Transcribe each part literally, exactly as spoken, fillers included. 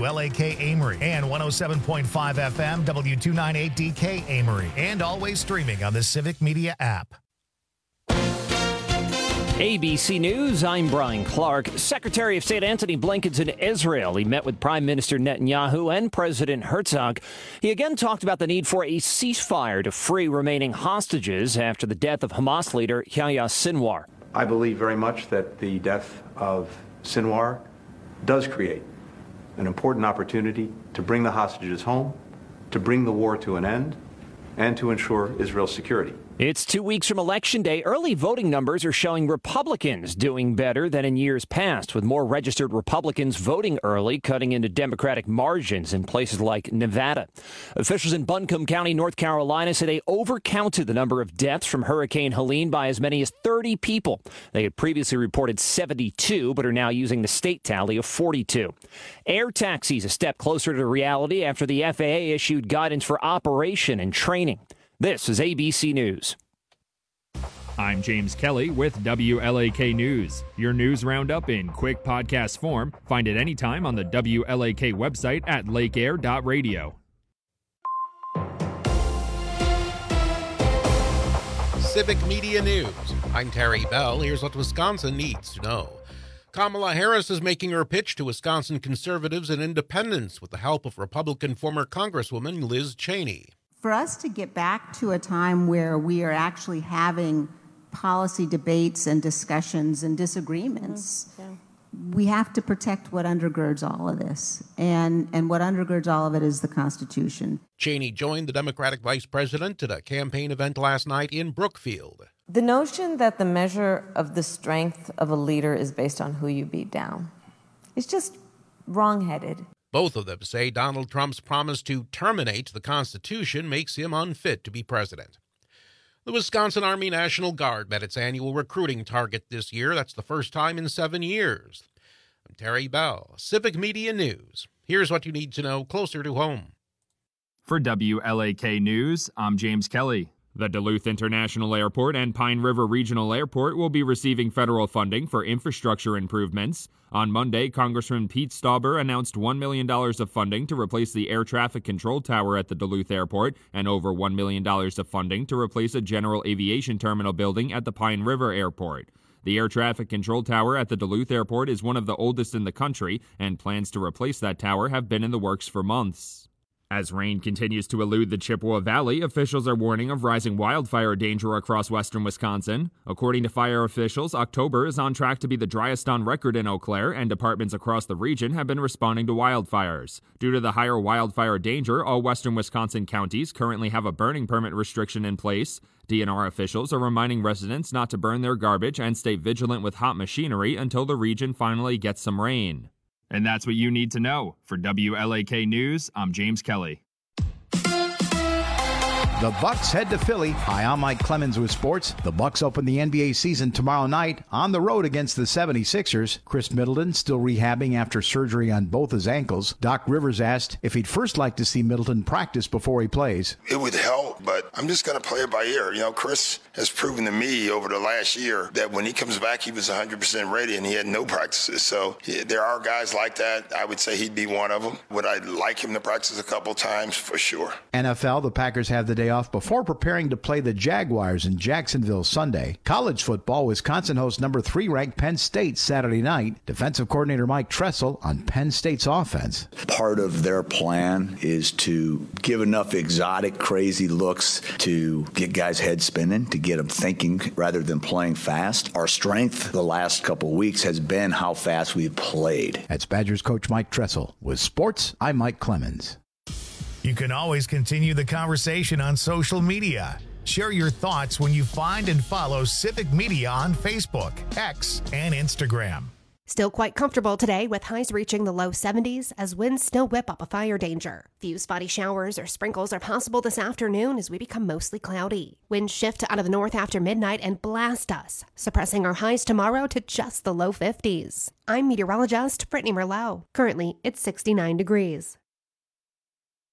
W L A K Amory and one oh seven point five F M W two ninety-eight D K Amory, and always streaming on the Civic Media app. A B C News, I'm Brian Clark. Secretary of State Antony Blinken's in Israel. He met with Prime Minister Netanyahu and President Herzog. He again talked about the need for a ceasefire to free remaining hostages after the death of Hamas leader Yahya Sinwar. I believe very much that the death of Sinwar does create an important opportunity to bring the hostages home, to bring the war to an end, and to ensure Israel's security. It's two weeks from Election Day. Early voting numbers are showing Republicans doing better than in years past, with more registered Republicans voting early, cutting into Democratic margins in places like Nevada. Officials in Buncombe County, North Carolina, say they overcounted the number of deaths from Hurricane Helene by as many as thirty people. They had previously reported seventy-two, but are now using the state tally of forty-two. Air taxis a step closer to reality after the F A A issued guidance for operation and training. This is A B C News. I'm James Kelly with W L A K News. Your news roundup in quick podcast form. Find it anytime on the W L A K website at lake air dot radio. Civic Media News. I'm Terry Bell. Here's what Wisconsin needs to know. Kamala Harris is making her pitch to Wisconsin conservatives and independents with the help of Republican former Congresswoman Liz Cheney. For us to get back to a time where we are actually having policy debates and discussions and disagreements, mm-hmm. yeah. we have to protect what undergirds all of this. And, and what undergirds all of it is the Constitution. Cheney joined the Democratic vice president at a campaign event last night in Brookfield. The notion that the measure of the strength of a leader is based on who you beat down is just wrong-headed. Both of them say Donald Trump's promise to terminate the Constitution makes him unfit to be president. The Wisconsin Army National Guard met its annual recruiting target this year. That's the first time in seven years. I'm Terry Bell, Civic Media News. Here's what you need to know closer to home. For W L A K News, I'm James Kelly. The Duluth International Airport and Pine River Regional Airport will be receiving federal funding for infrastructure improvements. On Monday, Congressman Pete Stauber announced one million dollars of funding to replace the air traffic control tower at the Duluth Airport and over one million dollars of funding to replace a general aviation terminal building at the Pine River Airport. The air traffic control tower at the Duluth Airport is one of the oldest in the country, and plans to replace that tower have been in the works for months. As rain continues to elude the Chippewa Valley, officials are warning of rising wildfire danger across western Wisconsin. According to fire officials, October is on track to be the driest on record in Eau Claire, and departments across the region have been responding to wildfires. Due to the higher wildfire danger, all western Wisconsin counties currently have a burning permit restriction in place. D N R officials are reminding residents not to burn their garbage and stay vigilant with hot machinery until the region finally gets some rain. And that's what you need to know. For W L A K News, I'm James Kelly. The Bucks head to Philly. Hi, I'm Mike Clemens with sports. The Bucks open the N B A season tomorrow night on the road against the seventy-sixers. Chris Middleton still rehabbing after surgery on both his ankles. Doc Rivers asked if he'd first like to see Middleton practice before he plays. It would help, but I'm just going to play it by ear. You know, Chris has proven to me over the last year that when he comes back, he was one hundred percent ready and he had no practices. So yeah, there are guys like that. I would say he'd be one of them. Would I like him to practice a couple times? For sure. N F L, the Packers have the day off before preparing to play the Jaguars in Jacksonville Sunday. College football, Wisconsin hosts number three ranked Penn State Saturday night. Defensive coordinator Mike Tressel on Penn State's offense. Part of their plan is to give enough exotic, crazy looks to get guys' heads spinning, to get them thinking rather than playing fast. Our strength the last couple of weeks has been how fast we've played. That's Badgers coach Mike Tressel. With sports, I'm Mike Clemens. You can always continue the conversation on social media. Share your thoughts when you find and follow Civic Media on Facebook, X, and Instagram. Still quite comfortable today with highs reaching the low seventies as winds still whip up a fire danger. Few spotty showers or sprinkles are possible this afternoon as we become mostly cloudy. Winds shift out of the north after midnight and blast us, suppressing our highs tomorrow to just the low fifties. I'm meteorologist Brittany Merlot. Currently, it's sixty-nine degrees.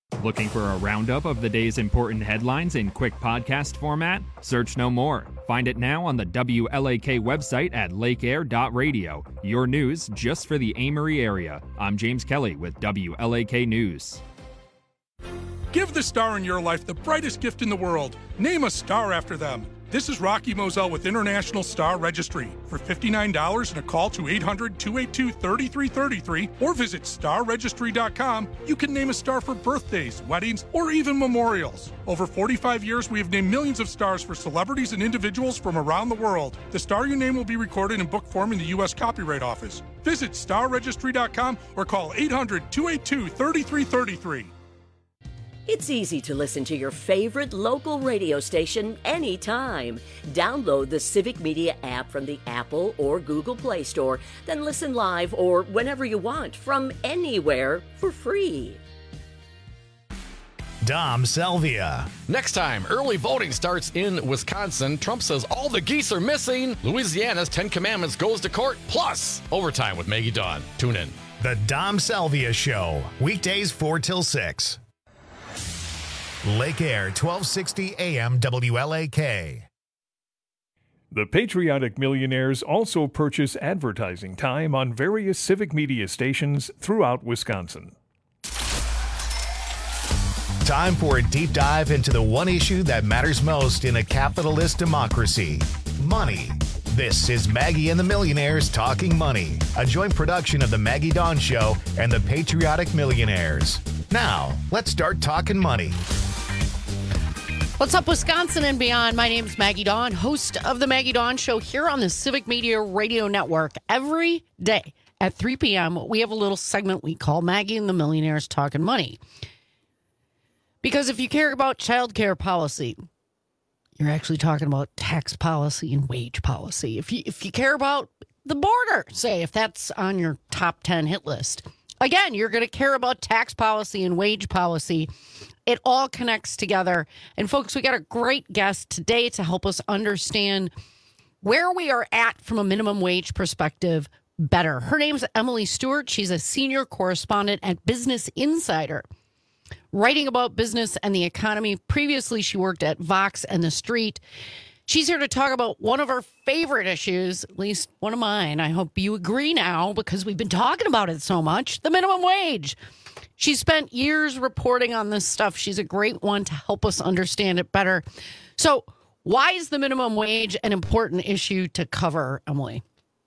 Looking for a roundup of the day's important headlines in quick podcast format? Search no more. Find it now on the W L A K website at lake air dot radio. Your news just for the Amory area. I'm James Kelly with W L A K News. Give the star in your life the brightest gift in the world. Name a star after them. This is Rocky Moselle with International Star Registry. For fifty-nine dollars and a call to eight hundred, two eight two, three three three three or visit star registry dot com, you can name a star for birthdays, weddings, or even memorials. Over forty-five years, we have named millions of stars for celebrities and individuals from around the world. The star you name will be recorded in book form in the U S Copyright Office. Visit star registry dot com or call eight hundred, two eight two, three three three three. It's easy to listen to your favorite local radio station anytime. Download the Civic Media app from the Apple or Google Play Store, then listen live or whenever you want from anywhere for free. Dom Salvia. Next time, early voting starts in Wisconsin. Trump says all the geese are missing. Louisiana's Ten Commandments goes to court. Plus, overtime with Maggie Dawn. Tune in. The Dom Salvia Show. Weekdays four till six. Lake Air, twelve sixty A M W L A K. The Patriotic Millionaires also purchase advertising time on various civic media stations throughout Wisconsin. Time for a deep dive into the one issue that matters most in a capitalist democracy: money. This is Maggie and the Millionaires Talking Money, a joint production of the Maggie Dawn Show and the Patriotic Millionaires. Now, let's start talking money. What's up, Wisconsin and beyond? My name is Maggie Dawn, host of the Maggie Dawn Show here on the Civic Media Radio Network. Every day at three p.m., we have a little segment we call Maggie and the Millionaires Talking Money. Because if you care about child care policy, you're actually talking about tax policy and wage policy. If you, if you care about the border, say, if that's on your top ten hit list, again, you're going to care about tax policy and wage policy. It all connects together. And folks, we got a great guest today to help us understand where we are at from a minimum wage perspective better. Her name's Emily Stewart. She's a senior correspondent at Business Insider, writing about business and the economy. Previously, she worked at Vox and The Street. She's here to talk about one of our favorite issues, at least one of mine. I hope you agree now because we've been talking about it so much, the minimum wage. She spent years reporting on this stuff. She's a great one to help us understand it better. So why is the minimum wage an important issue to cover, Emily?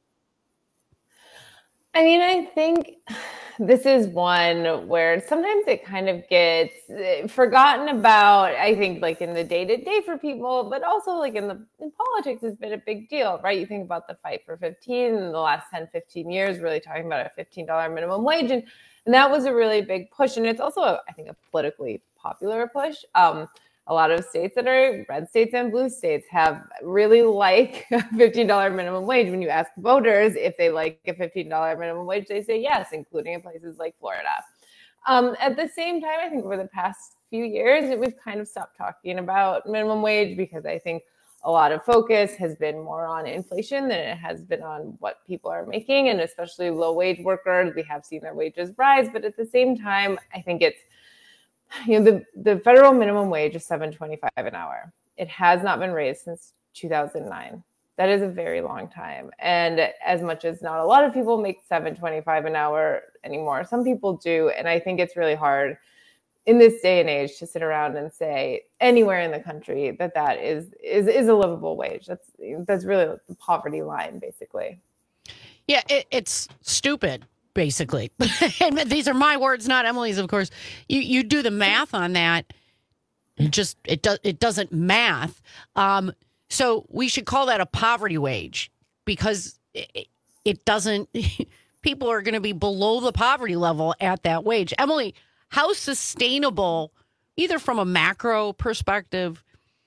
I mean, I think this is one where sometimes it kind of gets forgotten about, I think, like in the day-to-day for people, but also like in the in politics has been a big deal, right? You think about the fight for fifteen in the last ten, fifteen years, really talking about a fifteen dollars minimum wage. And, and that was a really big push. And it's also, a, I think, a politically popular push. Um, a lot of states that are red states and blue states have really like a fifteen dollars minimum wage. When you ask voters if they like a fifteen dollars minimum wage, they say yes, including in places like Florida. Um, at the same time, I think over the past few years, we've kind of stopped talking about minimum wage because I think a lot of focus has been more on inflation than it has been on what people are making, and especially low wage workers. We have seen their wages rise, but at the same time, I think it's, you know, the, the federal minimum wage is seven twenty-five an hour. It has not been raised since two thousand nine. That is a very long time. And as much as not a lot of people make seven twenty-five an hour anymore, some people do. And I think it's really hard in this day and age to sit around and say anywhere in the country that that is is is a livable wage. That's that's really the poverty line, basically. Yeah, it, it's stupid. Basically, and these are my words, not Emily's, of course. You you do the math on that, it just it does it doesn't math. Um, so we should call that a poverty wage because it, it doesn't. People are going to be below the poverty level at that wage. Emily, how sustainable, either from a macro perspective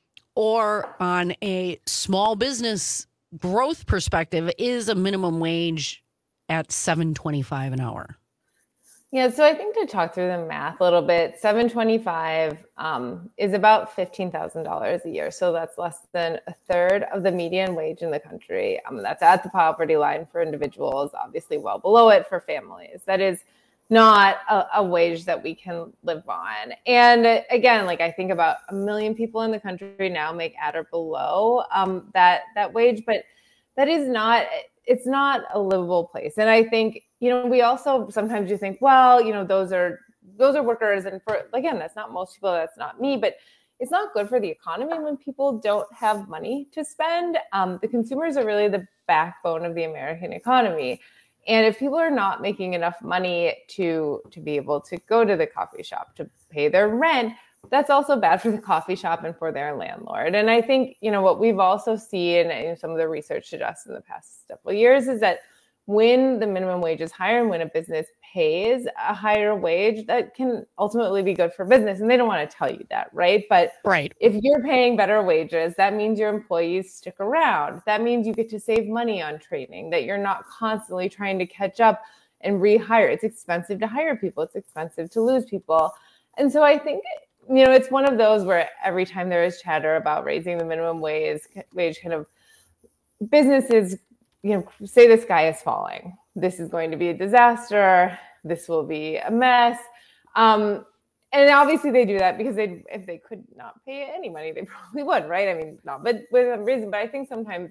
or on a small business growth perspective, is a minimum wage at seven twenty-five an hour? Yeah, so I think to talk through the math a little bit, seven twenty-five um, is about fifteen thousand dollars a year. So that's less than a third of the median wage in the country. Um, that's at the poverty line for individuals, obviously well below it for families. That is not a, a wage that we can live on. And again, like I think about a million people in the country now make at or below um, that that wage, but that is not, it's not a livable place. And I think, you know, we also sometimes you think, well, you know, those are those are workers, and for again, that's not most people, that's not me, but it's not good for the economy when people don't have money to spend. Um, the consumers are really the backbone of the American economy. And if people are not making enough money to to be able to go to the coffee shop, to pay their rent, that's also bad for the coffee shop and for their landlord. And I think, you know, what we've also seen, and some of the research suggests in the past couple of years, is that when the minimum wage is higher and when a business pays a higher wage, that can ultimately be good for business. And they don't want to tell you that, right? But right. if you're paying better wages, that means your employees stick around. That means you get to save money on training, that you're not constantly trying to catch up and rehire. It's expensive to hire people. It's expensive to lose people. And so I think, you know, it's one of those where every time there is chatter about raising the minimum wage, wage kind of businesses, you know, say the sky is falling. This is going to be a disaster. This will be a mess. Um, and obviously they do that because they, if they could not pay any money, they probably would, right? I mean, not but with a reason. But I think sometimes,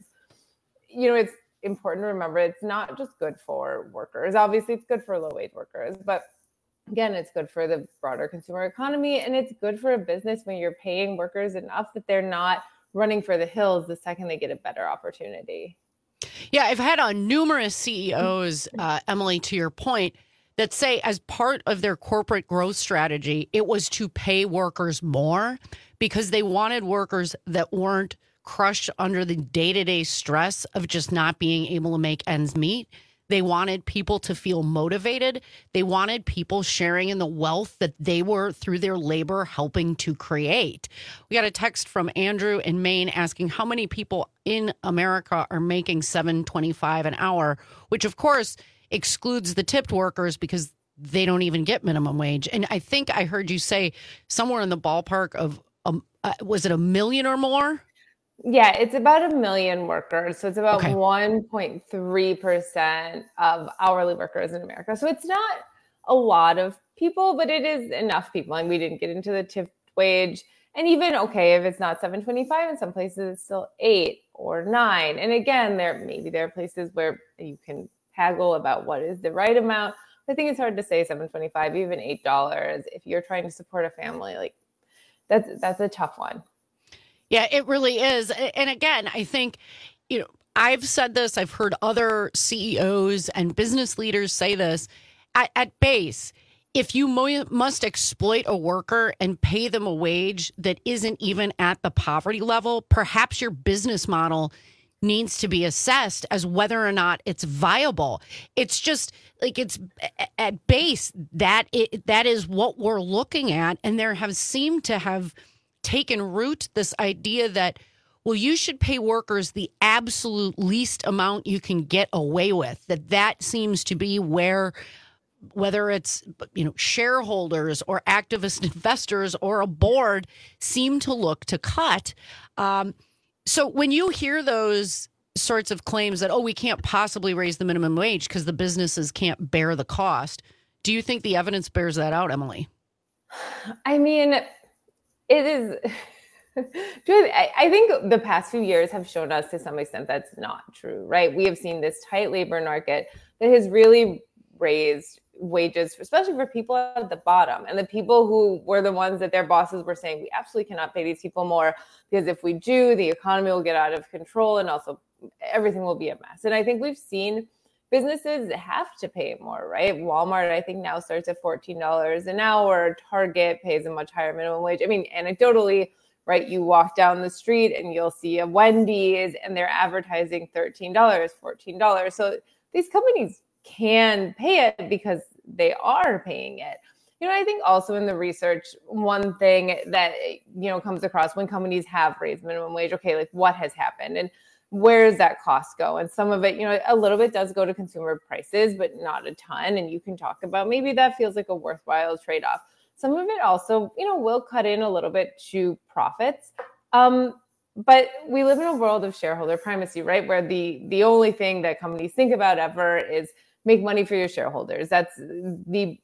you know, it's important to remember it's not just good for workers. Obviously, it's good for low-wage workers, but again, it's good for the broader consumer economy, and it's good for a business when you're paying workers enough that they're not running for the hills the second they get a better opportunity. Yeah, I've had on numerous C E Os, uh, Emily, to your point, that say as part of their corporate growth strategy, it was to pay workers more because they wanted workers that weren't crushed under the day-to-day stress of just not being able to make ends meet. They wanted people to feel motivated. They wanted people sharing in the wealth that they were, through their labor, helping to create. We got a text from Andrew in Maine asking how many people in America are making seven twenty-five an hour, which, of course, excludes the tipped workers because they don't even get minimum wage. And I think I heard you say somewhere in the ballpark of, um, uh, was it a million or more? Yeah, it's about a million workers. So it's about Okay. one point three percent of hourly workers in America. So it's not a lot of people, but it is enough people. And we didn't get into the tipped wage. And even, okay, if it's not seven twenty-five, in some places it's still eight or nine. And again, there maybe there are places where you can haggle about what is the right amount. I think it's hard to say seven twenty-five, even eight dollars if you're trying to support a family. Like that's that's a tough one. Yeah, it really is. And again, I think, you know, I've said this, I've heard other C E Os and business leaders say this. At, at base, if you mo- must exploit a worker and pay them a wage that isn't even at the poverty level, perhaps your business model needs to be assessed as whether or not it's viable. It's just like it's at base that it, that is what we're looking at. And there have seemed to have taken root this idea that, well, you should pay workers the absolute least amount you can get away with. That that seems to be where, whether it's, you know, shareholders or activist investors or a board seem to look to cut. Um, so when you hear those sorts of claims that, oh, we can't possibly raise the minimum wage because the businesses can't bear the cost, do you think the evidence bears that out, Emily? I mean, it is. I think the past few years have shown us to some extent that's not true, right? We have seen this tight labor market that has really raised wages, especially for people at the bottom and the people who were the ones that their bosses were saying, we absolutely cannot pay these people more because if we do, the economy will get out of control and also everything will be a mess. And I think we've seen businesses have to pay more, right? Walmart, I think, now starts at fourteen dollars an hour. Target pays a much higher minimum wage. I mean, anecdotally, right, you walk down the street and you'll see a Wendy's and they're advertising thirteen dollars, fourteen dollars. So these companies can pay it because they are paying it. You know, I think also in the research, one thing that, you know, comes across when companies have raised minimum wage, okay, like what has happened? And where does that cost go? And some of it, you know, a little bit does go to consumer prices, but not a ton. And you can talk about maybe that feels like a worthwhile trade-off. Some of it also, you know, will cut in a little bit to profits. Um, but we live in a world of shareholder primacy, right? Where the the only thing that companies think about ever is make money for your shareholders. That's the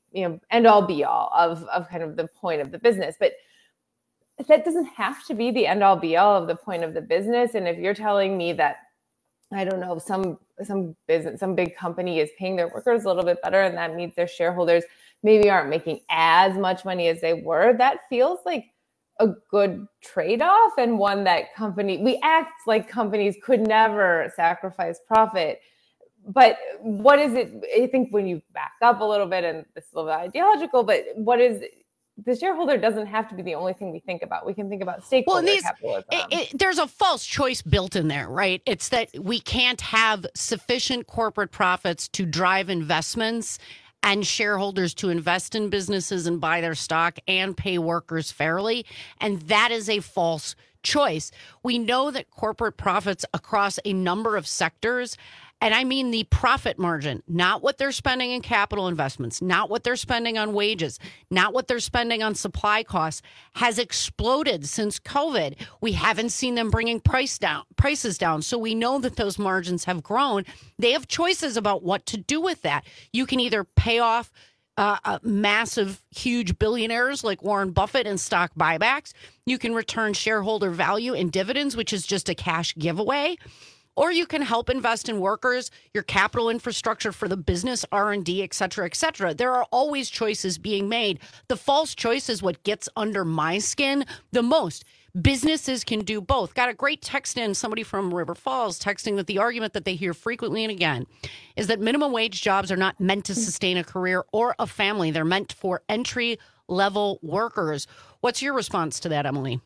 you know, end all be all of, of kind of the point of the business. But that doesn't have to be the end all be all of the point of the business. And if you're telling me that, I don't know, some some business, some big company is paying their workers a little bit better, and that means their shareholders maybe aren't making as much money as they were, that feels like a good trade-off, and one that company, we act like companies could never sacrifice profit. But what is it? I think when you back up a little bit, and this is a little bit ideological, but what is the shareholder doesn't have to be the only thing we think about. We can think about stakeholder well, these, capitalism. It, it, there's a false choice built in there, right? It's that we can't have sufficient corporate profits to drive investments and shareholders to invest in businesses and buy their stock and pay workers fairly. And that is a false choice. We know that corporate profits across a number of sectors, and I mean the profit margin, not what they're spending in capital investments, not what they're spending on wages, not what they're spending on supply costs, has exploded since COVID. We haven't seen them bringing price down, prices down. So we know that those margins have grown. They have choices about what to do with that. You can either pay off uh, uh, massive, huge billionaires like Warren Buffett in stock buybacks. You can return shareholder value in dividends, which is just a cash giveaway. Or you can help invest in workers, your capital infrastructure for the business, R and D, et cetera, et cetera. There are always choices being made. The false choice is what gets under my skin the most. Businesses can do both. Got a great text in, somebody from River Falls texting that the argument that they hear frequently and again is that minimum wage jobs are not meant to sustain a career or a family. They're meant for entry-level workers. What's your response to that, Emily?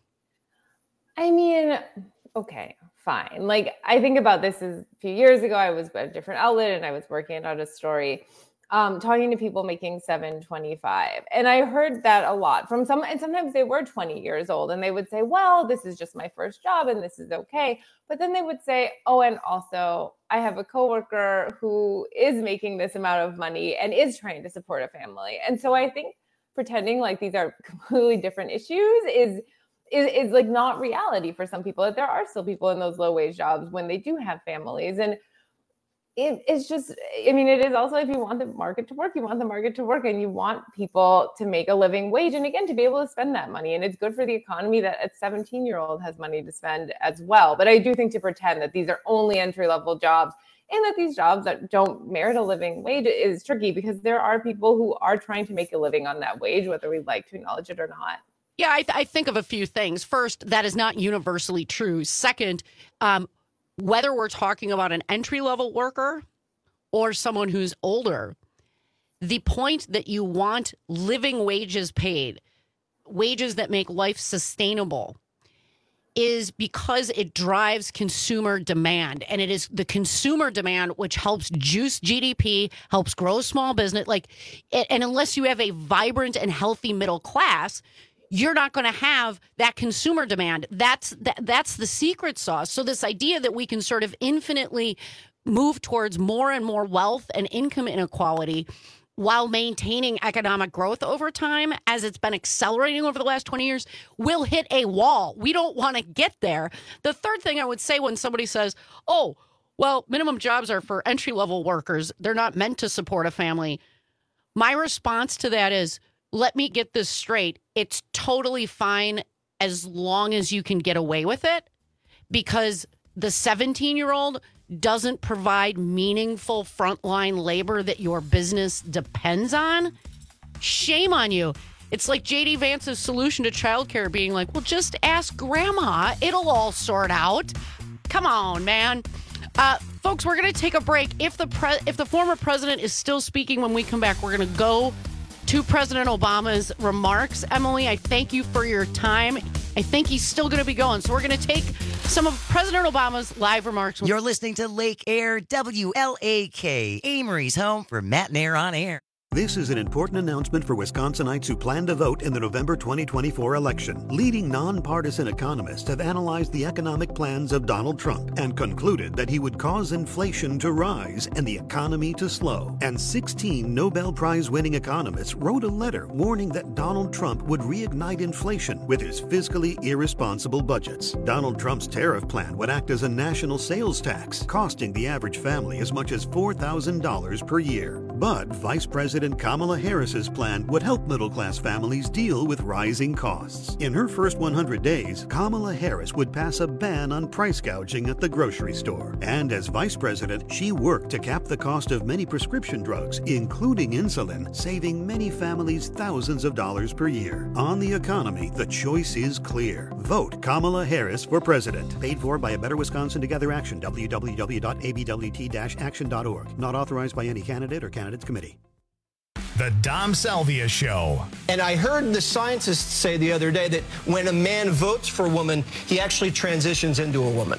I mean, okay. Fine. Like, I think about this as a few years ago, I was at a different outlet and I was working on a story, um, talking to people making seven twenty-five. And I heard that a lot from some, and sometimes they were twenty years old and they would say, well, this is just my first job and this is okay. But then they would say, oh, and also I have a coworker who is making this amount of money and is trying to support a family. And so I think pretending like these are completely different issues is Is, is like not reality for some people. There are still people in those low wage jobs when they do have families. And it, it's just, I mean, it is also, if you want the market to work, you want the market to work and you want people to make a living wage. And again, to be able to spend that money. And it's good for the economy that a seventeen year old has money to spend as well. But I do think to pretend that these are only entry level jobs and that these jobs that don't merit a living wage is tricky, because there are people who are trying to make a living on that wage, whether we like to acknowledge it or not. Yeah, I, th- I think of a few things. First, that is not universally true. Second, um, whether we're talking about an entry-level worker or someone who's older, the point that you want living wages paid, wages that make life sustainable, is because it drives consumer demand. And it is the consumer demand which helps juice G D P, helps grow small business. Like, and unless you have a vibrant and healthy middle class, you're not going to have that consumer demand. That's that, that's the secret sauce. So this idea that we can sort of infinitely move towards more and more wealth and income inequality while maintaining economic growth over time, as it's been accelerating over the last twenty years, will hit a wall. We don't want to get there. The third thing I would say when somebody says, oh, well, minimum jobs are for entry-level workers, they're not meant to support a family. My response to that is, let me get this straight. It's totally fine as long as you can get away with it, because the seventeen-year-old doesn't provide meaningful frontline labor that your business depends on. Shame on you. It's like J D Vance's solution to childcare being like, well, just ask grandma. It'll all sort out. Come on, man. Uh, folks, we're going to take a break. If the pre- if the former president is still speaking when we come back, we're going to go to President Obama's remarks. Emily, I thank you for your time. I think he's still going to be going. So we're going to take some of President Obama's live remarks. You're listening to Lake Air W L A K, Amory's home for Matt and Air on Air. This is an important announcement for Wisconsinites who plan to vote in the November twenty twenty-four election. Leading nonpartisan economists have analyzed the economic plans of Donald Trump and concluded that he would cause inflation to rise and the economy to slow. And sixteen Nobel Prize-winning economists wrote a letter warning that Donald Trump would reignite inflation with his fiscally irresponsible budgets. Donald Trump's tariff plan would act as a national sales tax, costing the average family as much as four thousand dollars per year. But Vice President Kamala Harris's plan would help middle-class families deal with rising costs. In her first one hundred days, Kamala Harris would pass a ban on price gouging at the grocery store. And as vice president, she worked to cap the cost of many prescription drugs, including insulin, saving many families thousands of dollars per year. On the economy, the choice is clear. Vote Kamala Harris for president. Paid for by A Better Wisconsin Together Action, w w w dot a b w t dash action dot org. Not authorized by any candidate or candidates committee. The Dom Salvia Show. And I heard the scientists say the other day that when a man votes for a woman, he actually transitions into a woman.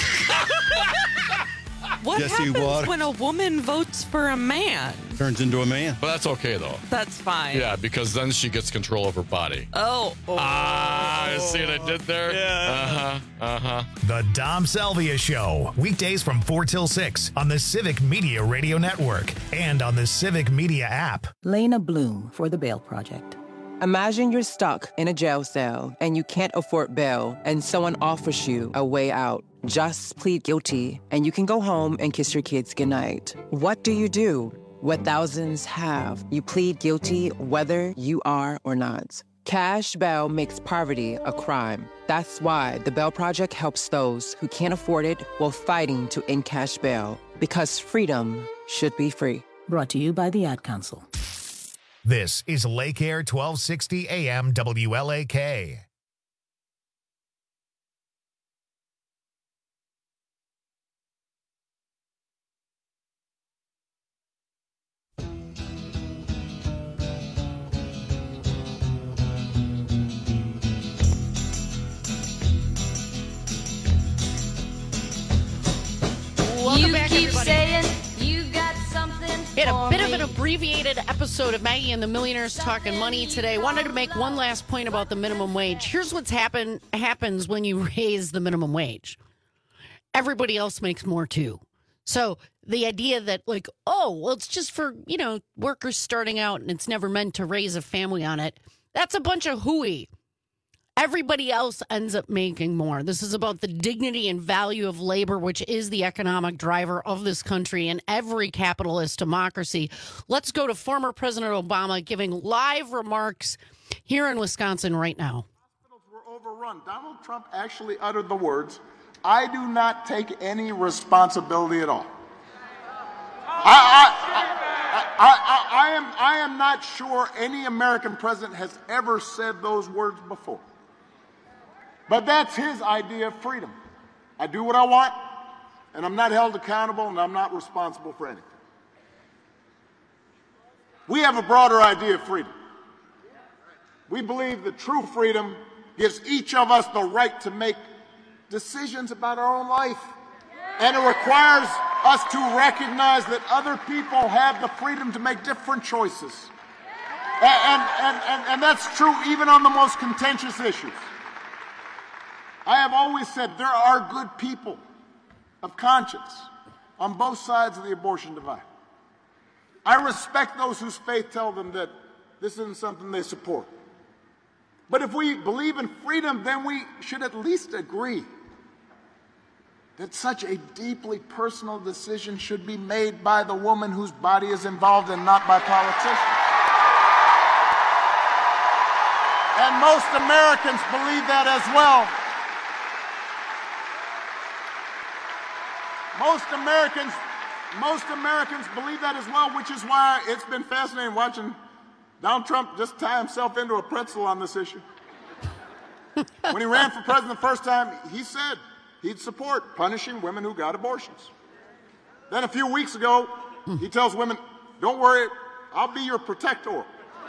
What Yes, he happens was. when a woman votes for a man? Turns into a man. But that's okay, though. That's fine. Yeah, because then she gets control of her body. Oh. oh. Ah, you see what I did there? Yeah. Uh-huh, uh-huh. The Dom Salvia Show. Weekdays from four till six on the Civic Media Radio Network and on the Civic Media app. Lena Bloom for the Bail Project. Imagine you're stuck in a jail cell and you can't afford bail and someone offers you a way out. Just plead guilty and you can go home and kiss your kids goodnight. What do you do? What thousands have. You plead guilty whether you are or not. Cash bail makes poverty a crime. That's why the Bail Project helps those who can't afford it while fighting to end cash bail. Because freedom should be free. Brought to you by the Ad Council. This is Lake Air twelve sixty A M W L A K. Welcome you back, keep everybody. saying you got something We had a for bit me. of an abbreviated episode of Maggie and the Millionaires Talking Money today. Wanted to make one last point about the minimum wage. Here's what's happen happens when you raise the minimum wage. Everybody else makes more too. So the idea that like, oh, well, it's just for, you know, workers starting out and it's never meant to raise a family on it. That's a bunch of hooey. Everybody else ends up making more. This is about the dignity and value of labor, which is the economic driver of this country and every capitalist democracy. Let's go to former President Obama giving live remarks here in Wisconsin right now. Were overrun. Donald Trump actually uttered the words, "I do not take any responsibility at all." I, I, I, I, I am, I am not sure any American president has ever said those words before. But that's his idea of freedom. I do what I want, and I'm not held accountable, and I'm not responsible for anything. We have a broader idea of freedom. We believe that true freedom gives each of us the right to make decisions about our own life. And it requires us to recognize that other people have the freedom to make different choices. And, and, and, and that's true even on the most contentious issues. I have always said there are good people of conscience on both sides of the abortion divide. I respect those whose faith tell them that this isn't something they support. But if we believe in freedom, then we should at least agree that such a deeply personal decision should be made by the woman whose body is involved and not by politicians. And most Americans believe that as well. Most Americans, most Americans believe that as well, which is why it's been fascinating watching Donald Trump just tie himself into a pretzel on this issue. When he ran for president the first time, he said he'd support punishing women who got abortions. Then a few weeks ago, he tells women, don't worry, I'll be your protector.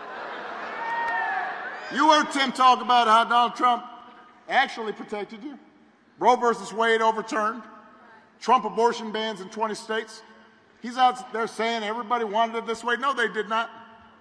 You heard Tim talk about how Donald Trump actually protected you. Roe versus Wade overturned. Trump abortion bans in twenty states. He's out there saying everybody wanted it this way. No, they did not.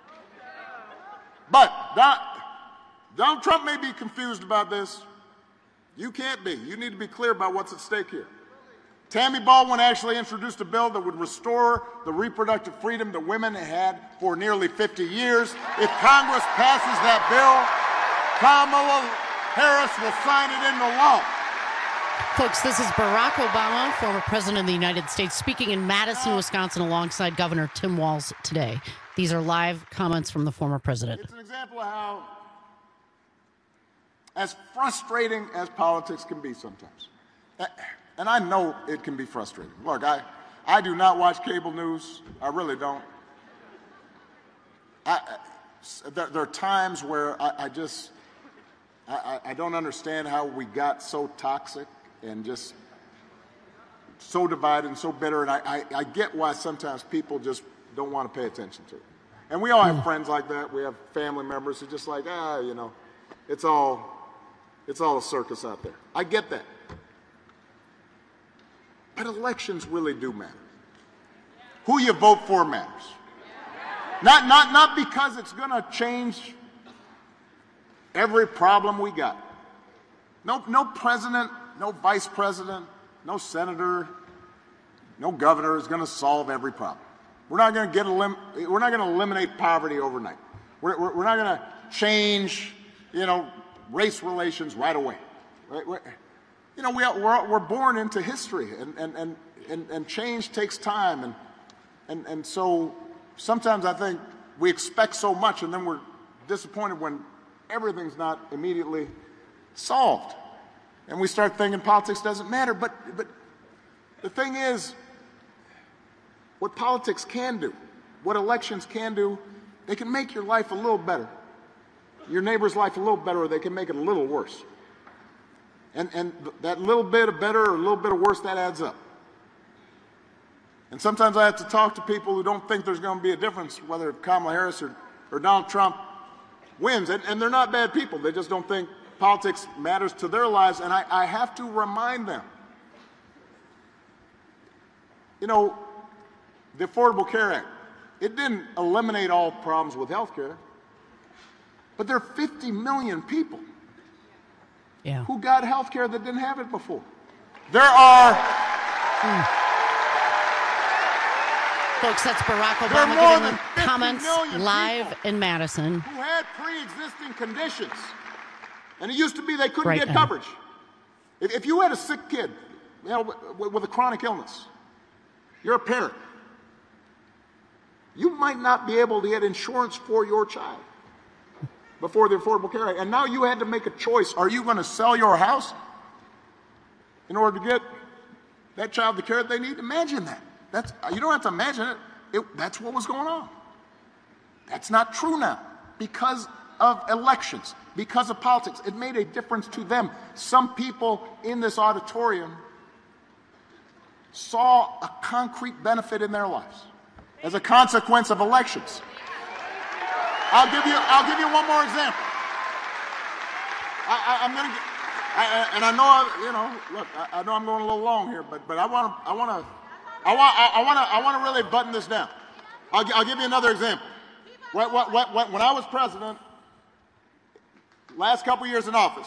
But Don, Donald Trump may be confused about this. You can't be. You need to be clear about what's at stake here. Tammy Baldwin actually introduced a bill that would restore the reproductive freedom that women had for nearly fifty years. If Congress passes that bill, Kamala Harris will sign it into law. Folks, this is Barack Obama, former president of the United States, speaking in Madison, Wisconsin, alongside Governor Tim Walz today. These are live comments from the former president. It's an example of how, as frustrating as politics can be sometimes, and I know it can be frustrating. Look, I, I do not watch cable news. I really don't. I, there, there are times where I, I just, I, I don't understand how we got so toxic and just so divided and so bitter. And I, I, I get why sometimes people just don't want to pay attention to it. And we all have mm. friends like that. We have family members who just like, ah, you know, it's all, it's all a circus out there. I get that. But elections really do matter. Who you vote for matters. Not, not, not because it's going to change every problem we got. No, no president, no vice president, no senator, no governor is going to solve every problem. We're not going to get elim- we're not going to eliminate poverty overnight. We're, we're, we're not going to change, you know, race relations right away. Right? We're, you know, we are, we're, we're born into history, and, and, and, and, and change takes time. And, and, and so sometimes I think we expect so much, and then we're disappointed when everything's not immediately solved. And we start thinking politics doesn't matter. But, but the thing is, what politics can do, what elections can do, they can make your life a little better, your neighbor's life a little better, or they can make it a little worse. And, and that little bit of better or a little bit of worse, that adds up. And sometimes I have to talk to people who don't think there's going to be a difference whether Kamala Harris or, or Donald Trump wins. And, and they're not bad people. They just don't think politics matters to their lives. And I, I have to remind them, you know, the Affordable Care Act, it didn't eliminate all problems with health care, but there are fifty million people yeah. who got health care that didn't have it before. There are... Mm. Folks, that's Barack Obama giving comments live in Madison. Who had pre-existing conditions. And it used to be they couldn't right get now. coverage. If, if you had a sick kid, you know, with, with a chronic illness, you're a parent, you might not be able to get insurance for your child before the Affordable Care Act. And now you had to make a choice. Are you going to sell your house in order to get that child the care that they need? Imagine that. That's, you don't have to imagine it. it. That's what was going on. That's not true now because of elections, because of politics. It made a difference to them. Some people in this auditorium saw a concrete benefit in their lives as a consequence of elections. I'll give you, I'll give you one more example. I, I, I'm going to, I, and I know, I, you know, look, I, I know I'm going a little long here, but but I want to, I want to, I want, I want to, I want to really button this down. I'll, I'll give you another example. When, when, when I was president, last couple years in office,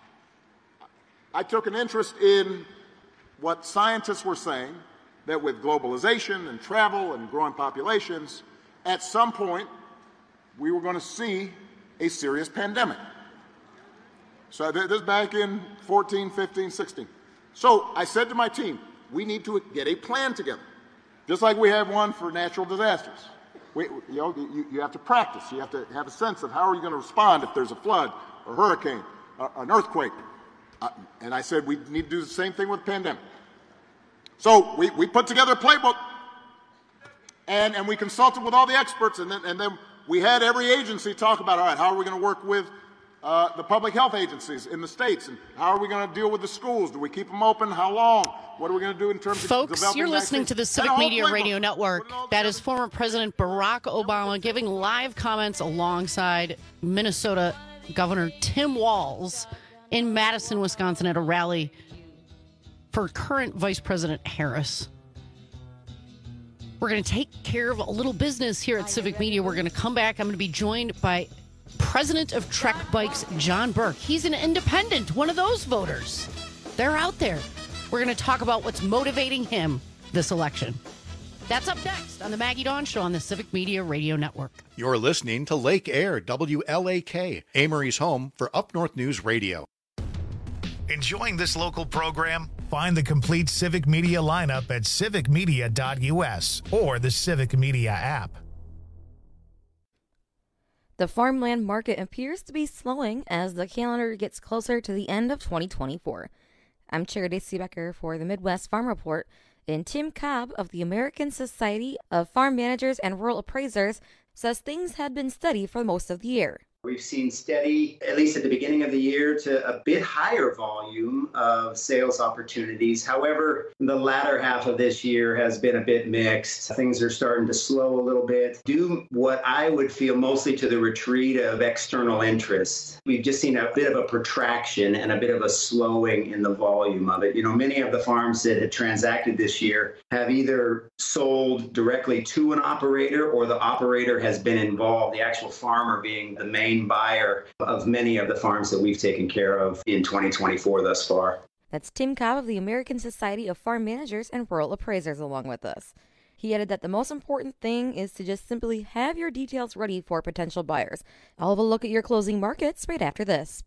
I took an interest in what scientists were saying, that with globalization and travel and growing populations, at some point, we were going to see a serious pandemic. So this is back in fourteen, fifteen, sixteen. So I said to my team, we need to get a plan together, just like we have one for natural disasters. We, you know, you, you have to practice. You have to have a sense of how are you going to respond if there's a flood, a hurricane, a, an earthquake. Uh, and I said we need to do the same thing with the pandemic. So we, we put together a playbook, and, and we consulted with all the experts, and then, and then we had every agency talk about, all right, how are we going to work with uh, the public health agencies in the states, and how are we going to deal with the schools? Do we keep them open? How long? What are we going to do in terms Folks, of developing you're listening vaccines? to the Civic Media Radio Network. That is former President Barack Obama giving live comments alongside Minnesota Governor Tim Walz in Madison, Wisconsin at a rally for current Vice President Harris. We're going to take care of a little business here at Civic Media. We're going to come back. I'm going to be joined by President of Trek Bikes, John Burke. He's an independent, one of those voters. They're out there. We're going to talk about what's motivating him this election. That's up next on the Maggie Dawn Show on the Civic Media Radio Network. You're listening to Lake Air, W L A K, Amory's home for Up North News Radio. Enjoying this local program? Find the complete Civic Media lineup at civic media dot u s or the Civic Media app. The farmland market appears to be slowing as the calendar gets closer to the end of twenty twenty-four. I'm Charity Seebecker for the Midwest Farm Report, and Tim Cobb of the American Society of Farm Managers and Rural Appraisers says things had been steady for most of the year. We've seen steady, at least at the beginning of the year, to a bit higher volume of sales opportunities. However, the latter half of this year has been a bit mixed. Things are starting to slow a little bit, due what I would feel mostly to the retreat of external interest. We've just seen a bit of a protraction and a bit of a slowing in the volume of it. You know, many of the farms that had transacted this year have either sold directly to an operator or the operator has been involved, the actual farmer being the main buyer of many of the farms that we've taken care of in twenty twenty-four thus far. That's Tim Cobb of the American Society of Farm Managers and Rural Appraisers along with us. He added that the most important thing is to just simply have your details ready for potential buyers. I'll have a look at your closing markets right after this.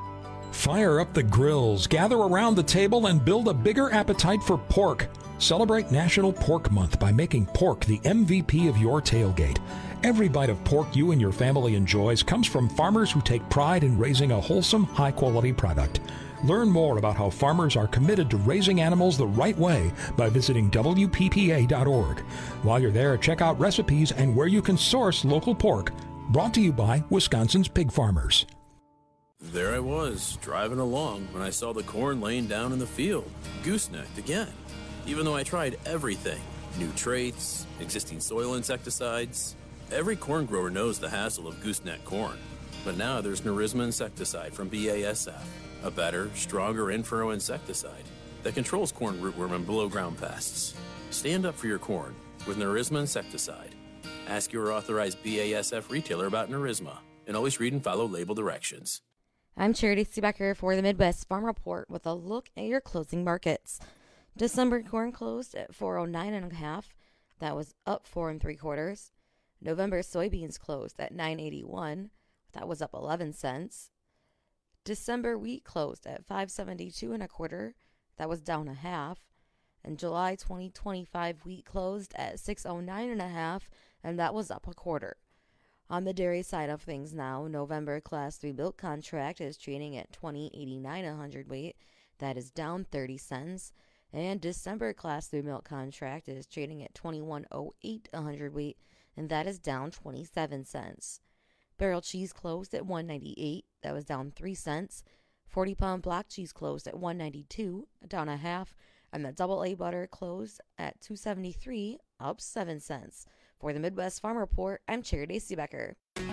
Fire up the grills, gather around the table, and build a bigger appetite for pork. Celebrate National Pork Month by making pork the M V P of your tailgate. Every bite of pork you and your family enjoys comes from farmers who take pride in raising a wholesome, high-quality product. Learn more about how farmers are committed to raising animals the right way by visiting W P P A dot org. While you're there, check out recipes and where you can source local pork. Brought to you by Wisconsin's Pig Farmers. There I was, driving along, when I saw the corn laying down in the field, goosenecked again. Even though I tried everything, new traits, existing soil insecticides, every corn grower knows the hassle of gooseneck corn. But now there's Nerisma insecticide from B A S F, a better, stronger in-furrow insecticide that controls corn rootworm and below-ground pests. Stand up for your corn with Nerisma insecticide. Ask your authorized B A S F retailer about Nerisma, and always read and follow label directions. I'm Charity Seebecker for the Midwest Farm Report with a look at your closing markets. December corn closed at four oh nine and a half. That was up four and three quarters. November soybeans closed at nine eighty-one. That was up eleven cents. December wheat closed at five seventy-two and a quarter. That was down a half. And July twenty twenty-five wheat closed at six oh nine and a half, and that was up a quarter. On the dairy side of things now, November Class three milk contract is trading at twenty eighty-nine a hundredweight. That is down thirty cents. And December Class three milk contract is trading at twenty-one oh eight a hundredweight, and that is down twenty-seven cents. Barrel cheese closed at one ninety-eight. That was down three cents. forty pound block cheese closed at one ninety-two, down a half. And the double A butter closed at two seventy-three, up seven cents. For the Midwest Farm Report, I'm Charity Seebecker.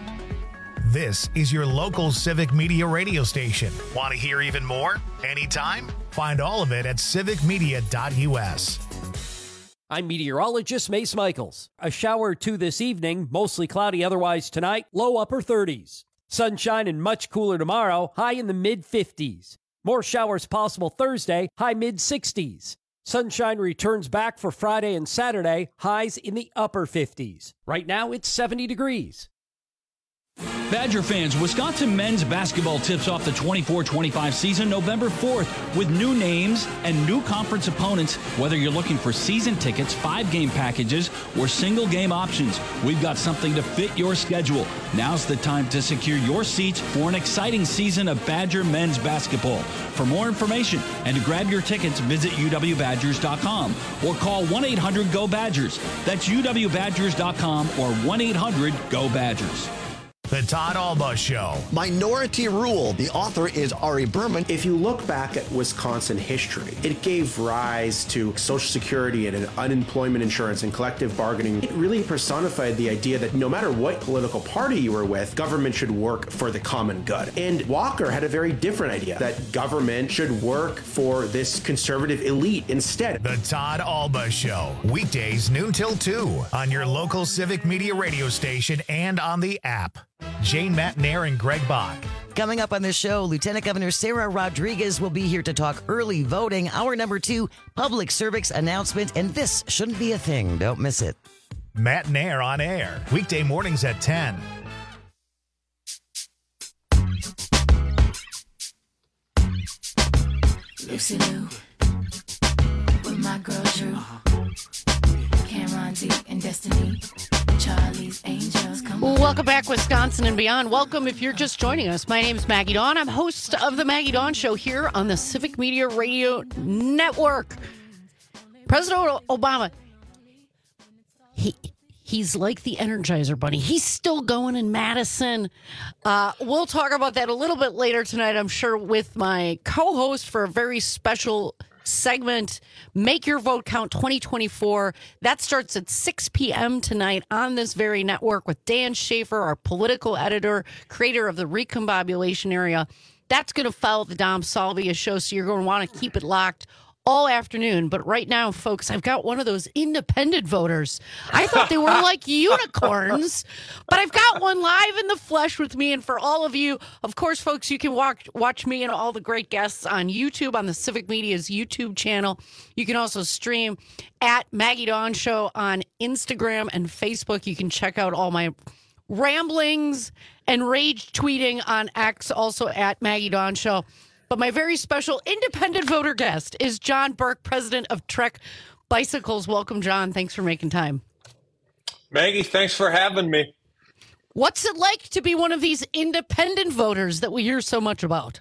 This is your local Civic Media radio station. Want to hear even more? Anytime? Find all of it at civic media dot u s. I'm meteorologist Mace Michaels. A shower or two this evening, mostly cloudy otherwise tonight, low upper thirties. Sunshine and much cooler tomorrow, high in the mid fifties. More showers possible Thursday, high mid sixties. Sunshine returns back for Friday and Saturday, highs in the upper fifties. Right now, it's seventy degrees. Badger fans, Wisconsin men's basketball tips off the twenty-four twenty-five season November fourth with new names and new conference opponents. Whether you're looking for season tickets, five-game packages, or single-game options, we've got something to fit your schedule. Now's the time to secure your seats for an exciting season of Badger men's basketball. For more information and to grab your tickets, visit u w badgers dot com or call one eight hundred go badgers. That's u w badgers dot com or one eight hundred go badgers. The Todd Alba Show. Minority Rule. The author is Ari Berman. If you look back at Wisconsin history, it gave rise to Social Security and unemployment insurance and collective bargaining. It really personified the idea that no matter what political party you were with, government should work for the common good. And Walker had a very different idea, that government should work for this conservative elite instead. The Todd Alba Show. Weekdays noon till two on your local Civic Media radio station and on the app. Jane Matnair and Greg Bach. Coming up on this show, Lieutenant Governor Sarah Rodriguez will be here to talk early voting. Hour number two, public service announcement, and this shouldn't be a thing. Don't miss it. Matnair on air, weekday mornings at ten. Lucy Lou, with my girl Drew, Cameron D and Destiny, Charlie's Angels. Come on. Welcome back, Wisconsin and beyond. Welcome if you're just joining us. My name's Maggie Dawn. I'm host of the Maggie Dawn Show here on the Civic Media Radio Network. President Obama, he he's like the Energizer Bunny. He's still going in Madison. Uh, we'll talk about that a little bit later tonight, I'm sure, with my co-host for a very special segment, Make Your Vote Count twenty twenty-four. That starts at six p.m. tonight on this very network with Dan Schaefer, our political editor, creator of the Recombobulation Area. That's going to follow the Dom Salvia show, so you're going to want to keep it locked all afternoon. But right now, folks, I've got one of those independent voters. I thought they were like unicorns, but I've got one live in the flesh with me. And for all of you, of course, folks, you can watch, watch me and all the great guests on YouTube, on the Civic Media's YouTube channel. You can also stream at Maggie Dawn Show on Instagram and Facebook. You can check out all my ramblings and rage tweeting on X, also at Maggie Dawn Show. But my very special independent voter guest is John Burke, president of Trek Bicycles. Welcome, John. Thanks for making time. Maggie, thanks for having me. What's it like to be one of these independent voters that we hear so much about?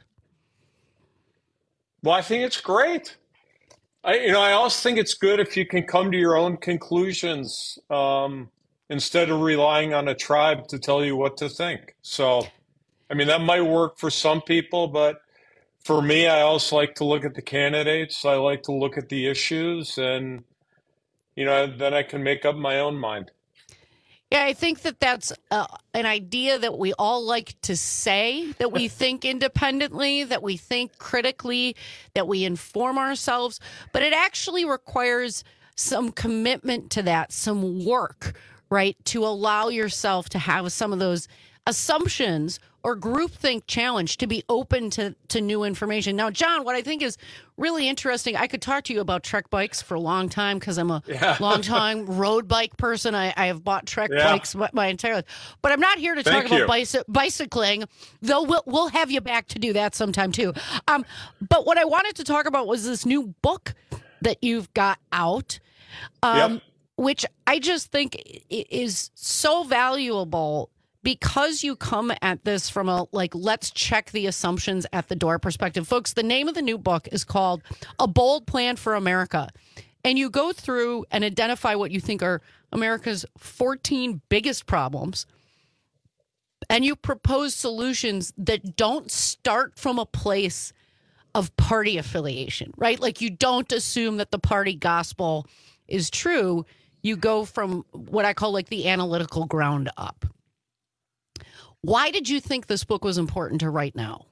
Well, I think it's great. I, you know, I always think it's good if you can come to your own conclusions um, instead of relying on a tribe to tell you what to think. So, I mean, that might work for some people, but for me, I also like to look at the candidates. I like to look at the issues, and, you know, then I can make up my own mind. Yeah, I think that that's uh, an idea that we all like to say, that we think independently, that we think critically, that we inform ourselves. But it actually requires some commitment to that, some work, right, to allow yourself to have some of those assumptions or groupthink challenge, to be open to, to new information. Now, John, what I think is really interesting, I could talk to you about Trek bikes for a long time because I'm a yeah. long time road bike person. I, I have bought Trek yeah. bikes my, my entire life. But I'm not here to Thank talk you. about bicy- bicycling, though we'll, we'll have you back to do that sometime too. Um, but what I wanted to talk about was this new book that you've got out, um, yep. which I just think is so valuable, because you come at this from a, like, let's check the assumptions at the door perspective. Folks, the name of the new book is called A Bold Plan for America. And you go through and identify what you think are America's fourteen biggest problems. And you propose solutions that don't start from a place of party affiliation, right? Like, you don't assume that the party gospel is true. You go from what I call, like, the analytical ground up. Why did you think this book was important to write now?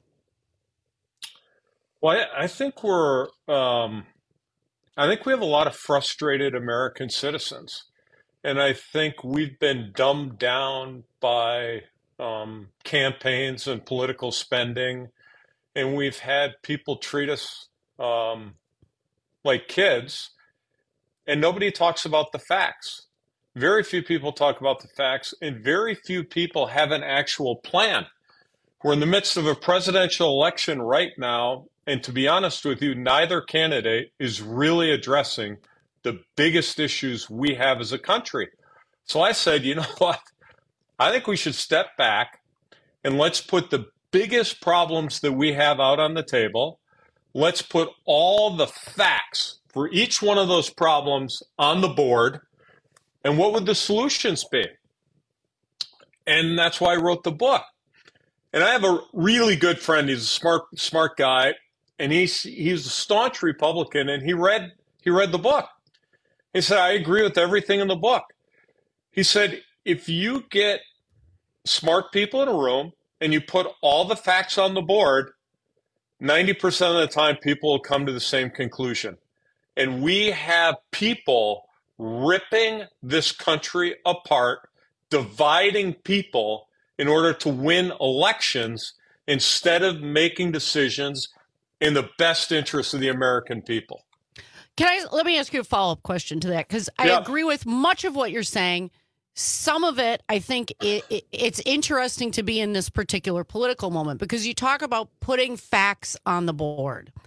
Well, I, I think we're, um, I think we have a lot of frustrated American citizens. And I think we've been dumbed down by um, campaigns and political spending. And we've had people treat us um, like kids. And nobody talks about the facts. Very few people talk about the facts, and very few people have an actual plan. We're in the midst of a presidential election right now, and to be honest with you, neither candidate is really addressing the biggest issues we have as a country. So I said, you know what? I think we should step back and let's put the biggest problems that we have out on the table. Let's put all the facts for each one of those problems on the board. And what would the solutions be? And that's why I wrote the book. And I have a really good friend. He's a smart, smart guy, and he's he's a staunch Republican. And he read he read the book. He said, "I agree with everything in the book." He said, "If you get smart people in a room and you put all the facts on the board, ninety percent of the time people will come to the same conclusion." And we have people ripping this country apart, dividing people in order to win elections instead of making decisions in the best interest of the American people. Can I, let me ask you a follow-up question to that, because I yeah. agree with much of what you're saying. Some of it, I think it, it, it's interesting to be in this particular political moment, because you talk about putting facts on the board.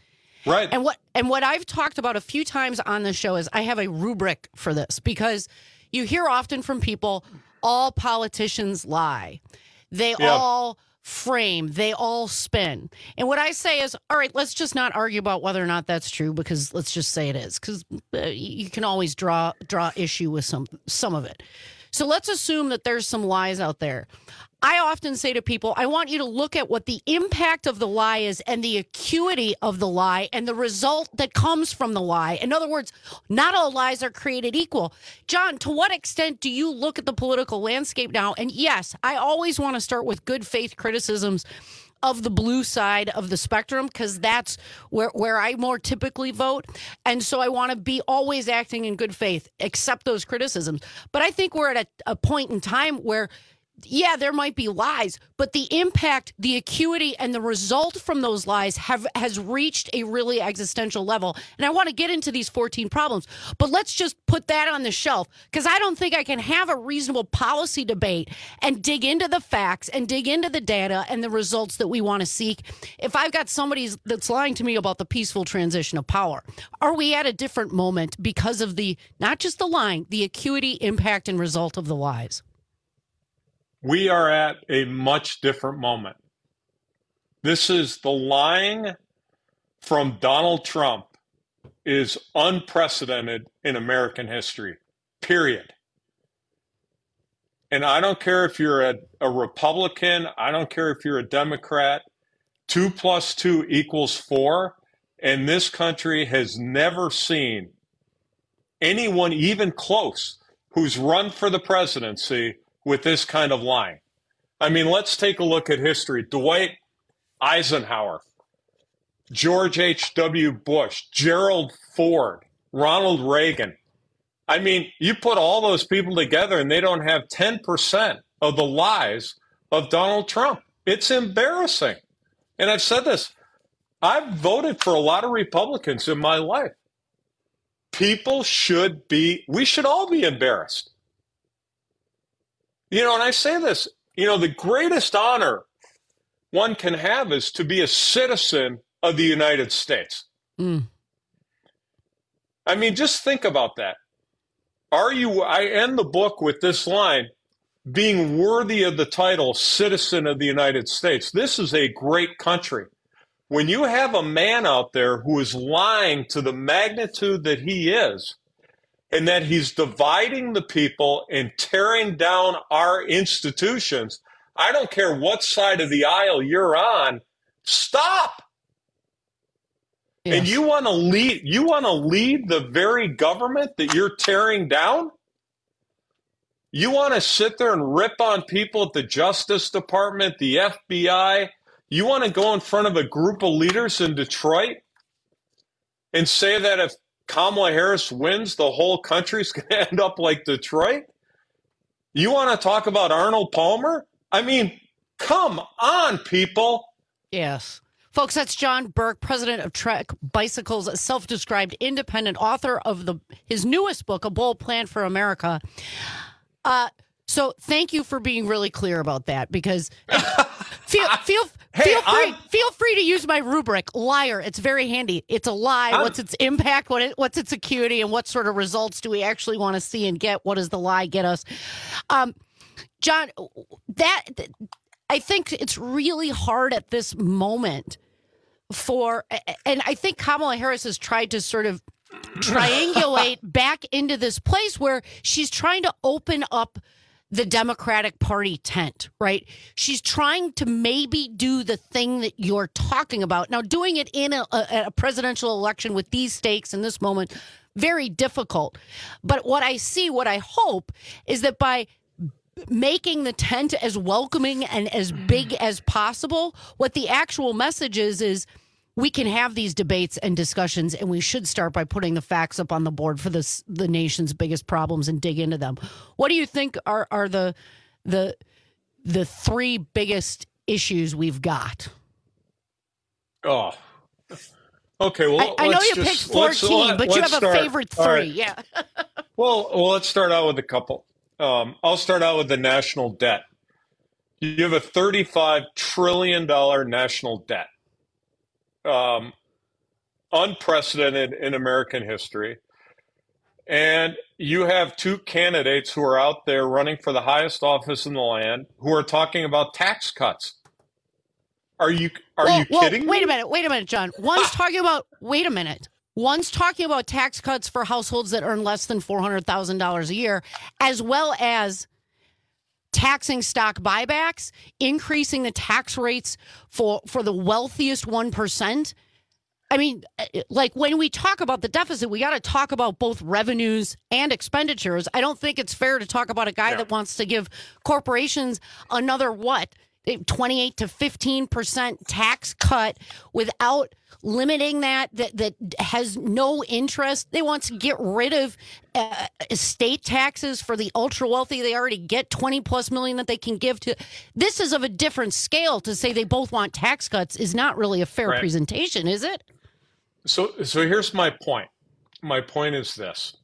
Right. And what and what I've talked about a few times on the show is I have a rubric for this, because you hear often from people, all politicians lie. They Yeah. all frame, they all spin. And what I say is, all right, let's just not argue about whether or not that's true, because let's just say it is, because uh, you can always draw draw issue with some some of it. So let's assume that there's some lies out there. I often say to people, I want you to look at what the impact of the lie is and the acuity of the lie and the result that comes from the lie. In other words, not all lies are created equal. John, to what extent do you look at the political landscape now? And yes, I always want to start with good faith criticisms of the blue side of the spectrum, because that's where, where I more typically vote. And so I want to be always acting in good faith, accept those criticisms. But I think we're at a, a point in time where, yeah, there might be lies, but the impact, the acuity, and the result from those lies have has reached a really existential level. And I want to get into these fourteen problems, but let's just put that on the shelf, because I don't think I can have a reasonable policy debate and dig into the facts and dig into the data and the results that we want to seek if I've got somebody that's lying to me about the peaceful transition of power. Are we at a different moment because of the, not just the lying, the acuity, impact, and result of the lies? We are at a much different moment. This is the lying from Donald Trump is unprecedented in American history, period. And I don't care if you're a, a Republican, I don't care if you're a Democrat, two plus two equals four, and this country has never seen anyone even close who's run for the presidency with this kind of lying. I mean, let's take a look at history. Dwight Eisenhower, George H W Bush, Gerald Ford, Ronald Reagan. I mean, you put all those people together and they don't have ten percent of the lies of Donald Trump. It's embarrassing. And I've said this, I've voted for a lot of Republicans in my life. People should be, we should all be embarrassed. You know, and I say this, you know, the greatest honor one can have is to be a citizen of the United States. Mm. I mean, just think about that. Are you, I end the book with this line, being worthy of the title citizen of the United States. This is a great country. When you have a man out there who is lying to the magnitude that he is, and that he's dividing the people and tearing down our institutions, I don't care what side of the aisle you're on, stop. Yes. And you want to lead you want to lead the very government that you're tearing down? You want to sit there and rip on people at the Justice Department, the F B I? You want to go in front of a group of leaders in Detroit and say that if Kamala Harris wins, the whole country's going to end up like Detroit? You want to talk about Arnold Palmer? I mean, come on, people. Yes. Folks, that's John Burke, president of Trek Bicycles, a self-described independent author of the his newest book, A Bold Plan for America. Uh, so thank you for being really clear about that, because feel feel Hey, feel free I'm, feel free to use my rubric, liar. It's very handy. It's a lie. I'm, what's its impact? What it, what's its acuity? And what sort of results do we actually want to see and get? What does the lie get us? Um, John, that I think it's really hard at this moment for, and I think Kamala Harris has tried to sort of triangulate back into this place where she's trying to open up the Democratic Party tent, right? She's trying to maybe do the thing that you're talking about. Now, doing it in a, a, a presidential election with these stakes in this moment, very difficult. But what I see, what I hope, is that by making the tent as welcoming and as big as possible, what the actual message is, is we can have these debates and discussions, and we should start by putting the facts up on the board for this, the nation's biggest problems, and dig into them. What do you think are, are the the the three biggest issues we've got? Oh, okay. Well, I, I know you just, picked fourteen, let, but you have start. a favorite three. Right. Yeah. well, well, let's start out with a couple. Um, I'll start out with the national debt. You have a thirty-five trillion dollars national debt. Um, unprecedented in American history. And you have two candidates who are out there running for the highest office in the land who are talking about tax cuts. Are you are well, you well, kidding wait me? a minute, wait a minute, John. One's talking about, wait a minute. One's talking about tax cuts for households that earn less than four hundred thousand dollars a year, as well as taxing stock buybacks, increasing the tax rates for, for the wealthiest one percent. I mean, like when we talk about the deficit, we got to talk about both revenues and expenditures. I don't think it's fair to talk about a guy yeah. that wants to give corporations another, what, twenty-eight to fifteen percent tax cut without limiting that, that, that has no interest. They want to get rid of uh, estate taxes for the ultra wealthy. They already get twenty plus million that they can give to. This is of a different scale. To say they both want tax cuts is not really a fair right. presentation, is it? So, so here's my point. My point is this,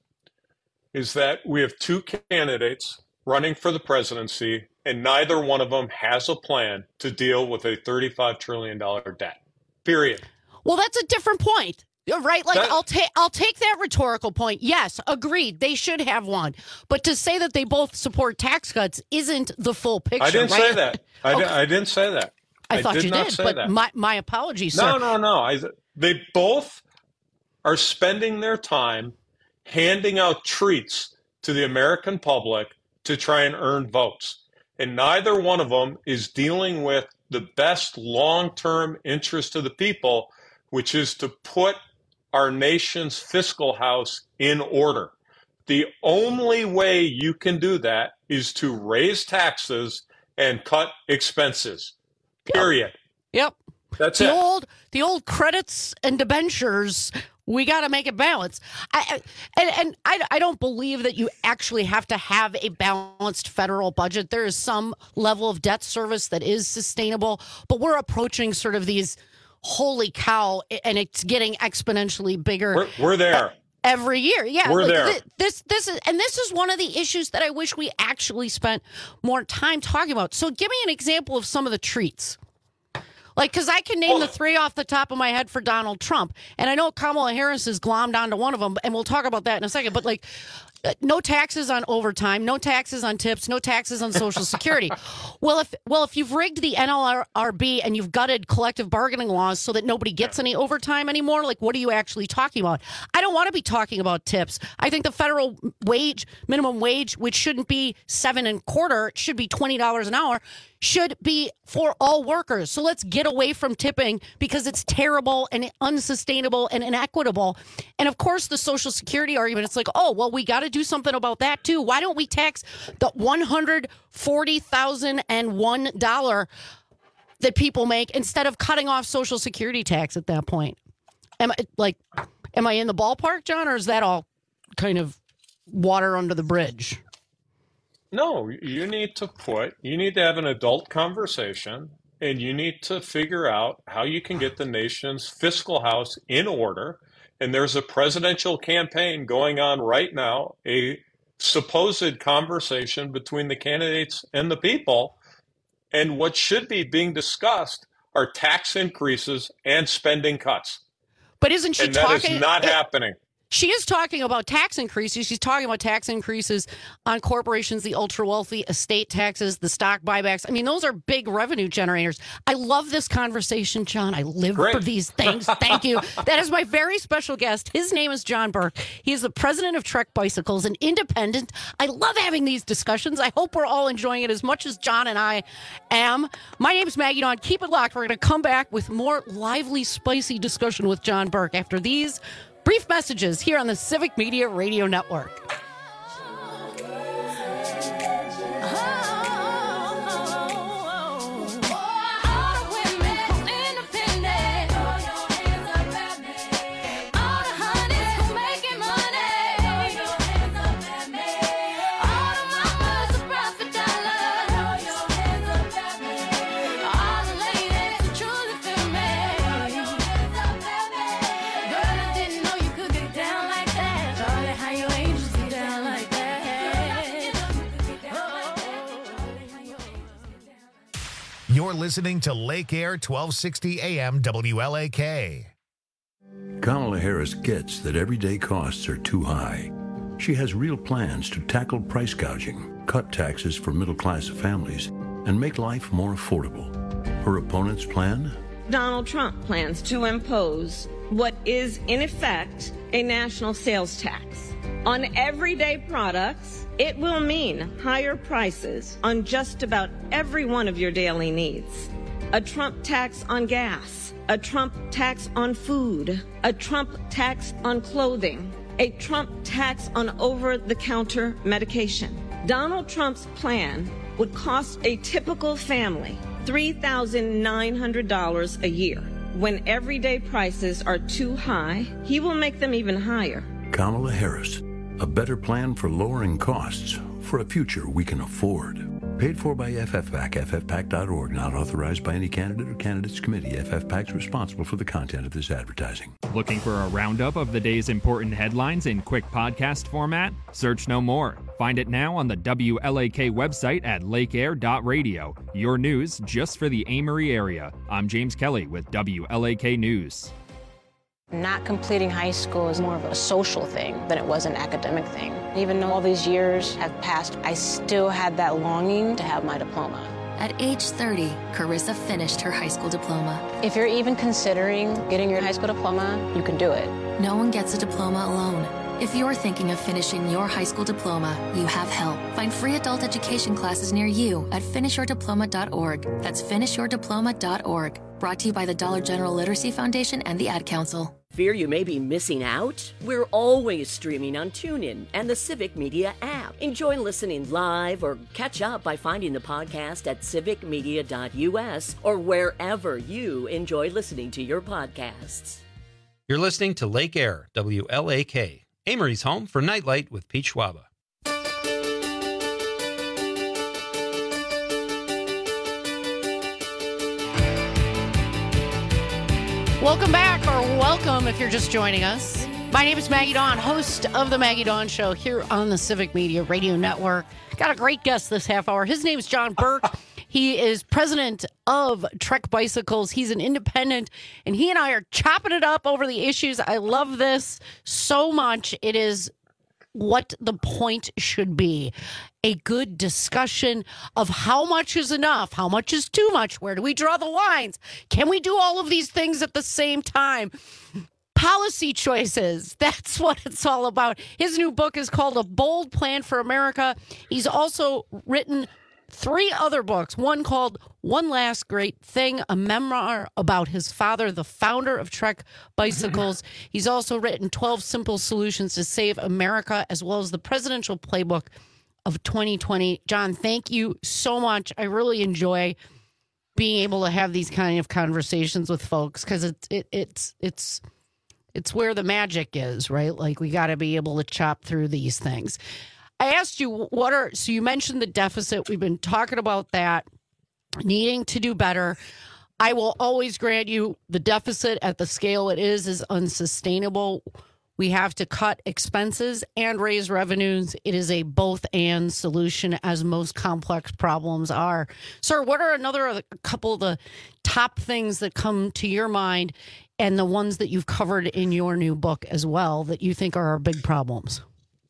is that we have two candidates running for the presidency, and neither one of them has a plan to deal with a thirty-five trillion dollars debt, period. Well, that's a different point, right? Like, that, I'll take I'll take that rhetorical point. Yes, agreed. They should have one. But to say that they both support tax cuts isn't the full picture, I didn't right? say that. I, okay. did, I didn't say that. I, I thought did you not did, say but that. my, my apologies, no, sir. No, no, I, they both are spending their time handing out treats to the American public to try and earn votes. And neither one of them is dealing with the best long-term interest of the people, which is to put our nation's fiscal house in order. The only way you can do that is to raise taxes and cut expenses, period. Yep. That's the it. Old, the old credits and debentures, we got to make it balance. I, and and I, I don't believe that you actually have to have a balanced federal budget. There is some level of debt service that is sustainable, but we're approaching sort of these holy cow, and it's getting exponentially bigger. We're, we're there. Every year. Yeah. We're like there. Th- this, this is, and this is one of the issues that I wish we actually spent more time talking about. So give me an example of some of the treats. Like, because I can name oh. the three off the top of my head for Donald Trump. And I know Kamala Harris has glommed onto one of them, and we'll talk about that in a second. But, like, uh, no taxes on overtime, no taxes on tips, no taxes on Social Security. well, if well, if you've rigged the N L R B and you've gutted collective bargaining laws so that nobody gets any overtime anymore, like, what are you actually talking about? I don't want to be talking about tips. I think the federal wage, minimum wage, which shouldn't be seven and a quarter, it should be twenty dollars an hour, should be for all workers. So let's get away from tipping because it's terrible and unsustainable and inequitable. And of course, the Social Security argument, it's like, oh, well, we got to do something about that too. Why don't we tax the one hundred forty thousand one dollars that people make instead of cutting off Social Security tax at that point? Am I like, am I in the ballpark, John, or is that all kind of water under the bridge? No, you need to put, you need to have an adult conversation, and you need to figure out how you can get the nation's fiscal house in order. And there's a presidential campaign going on right now, a supposed conversation between the candidates and the people. And what should be being discussed are tax increases and spending cuts. But isn't she and that talking? is not it, happening. She is talking about tax increases. She's talking about tax increases on corporations, the ultra wealthy, estate taxes, the stock buybacks. I mean, those are big revenue generators. I love this conversation, John. I live Great. for these things. Thank you. That is my very special guest. His name is John Burke. He is the president of Trek Bicycles, an independent. I love having these discussions. I hope we're all enjoying it as much as John and I am. My name is Maggie Dawn. Keep it locked. We're going to come back with more lively, spicy discussion with John Burke after these brief messages here on the Civic Media Radio Network. You're listening to Lake Air twelve sixty A M W L A K. Kamala Harris gets that everyday costs are too high. She has real plans to tackle price gouging, cut taxes for middle-class families, and make life more affordable. Her opponent's plan? Donald Trump plans to impose what is, in effect, a national sales tax. On everyday products, it will mean higher prices on just about every one of your daily needs. A Trump tax on gas, a Trump tax on food, a Trump tax on clothing, a Trump tax on over-the-counter medication. Donald Trump's plan would cost a typical family three thousand nine hundred dollars a year. When everyday prices are too high, he will make them even higher. Kamala Harris, a better plan for lowering costs for a future we can afford. Paid for by F F PAC, F F PAC dot org, not authorized by any candidate or candidates committee. F F PAC is responsible for the content of this advertising. Looking for a roundup of the day's important headlines in quick podcast format? Search no more. Find it now on the W L A K website at lake air dot radio. Your news just for the Amory area. I'm James Kelly with W L A K News. Not completing high school is more of a social thing than it was an academic thing. Even though all these years have passed, I still had that longing to have my diploma. At age thirty, Carissa finished her high school diploma. If you're even considering getting your high school diploma, you can do it. No one gets a diploma alone. If you're thinking of finishing your high school diploma, you have help. Find free adult education classes near you at finish your diploma dot org. That's finish your diploma dot org. Brought to you by the Dollar General Literacy Foundation and the Ad Council. Fear you may be missing out? We're always streaming on TuneIn and the Civic Media app. Enjoy listening live or catch up by finding the podcast at civic media dot U S or wherever you enjoy listening to your podcasts. You're listening to Lake Air, W L A K, Amory's home for Nightlight with Pete Schwaba. Welcome back, or welcome if you're just joining us. My name is Maggie Dawn, host of the Maggie Dawn Show here on the Civic Media Radio Network. Got a great guest this half hour. His name is John Burke. He is president of Trek Bicycles. He's an independent, and he and I are chopping it up over the issues. I love this so much. It is what the point should be. A good discussion of how much is enough, how much is too much, where do we draw the lines? Can we do all of these things at the same time? Policy choices, that's what it's all about. His new book is called A Bold Plan for America. He's also written three other books, one called One Last Great Thing, a memoir about his father, the founder of Trek Bicycles. He's also written twelve Simple Solutions to Save America, as well as the presidential playbook of twenty twenty. John, thank you so much. I really enjoy being able to have these kind of conversations with folks because it's it, it's it's it's where the magic is, right? Like we got to be able to chop through these things. I asked you what are so you mentioned the deficit. We've been talking about that, needing to do better. I will always grant you the deficit at the scale it is is unsustainable. We have to cut expenses and raise revenues. It is a both and solution, as most complex problems are. Sir, what are another a couple of the top things that come to your mind and the ones that you've covered in your new book as well that you think are our big problems?